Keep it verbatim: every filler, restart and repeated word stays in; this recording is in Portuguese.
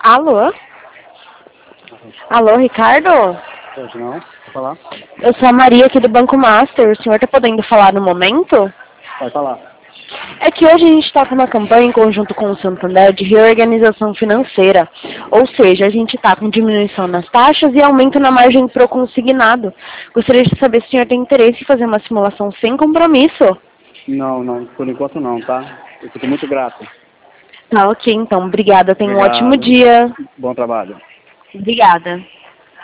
Alô? Alô, Ricardo? Hoje não, vou falar. Eu sou a Maria aqui do Banco Master. O senhor está podendo falar no momento? Vai falar. É que hoje a gente está com uma campanha em conjunto com o Santander de reorganização financeira. Ou seja, a gente está com diminuição nas taxas e aumento na margem pro consignado. Gostaria de saber se o senhor tem interesse em fazer uma simulação sem compromisso. Não, não, por enquanto não, tá? Eu fico muito grato. Tá, ok, então. Obrigada. Tenha um ótimo Obrigado. dia. Bom trabalho. Obrigada.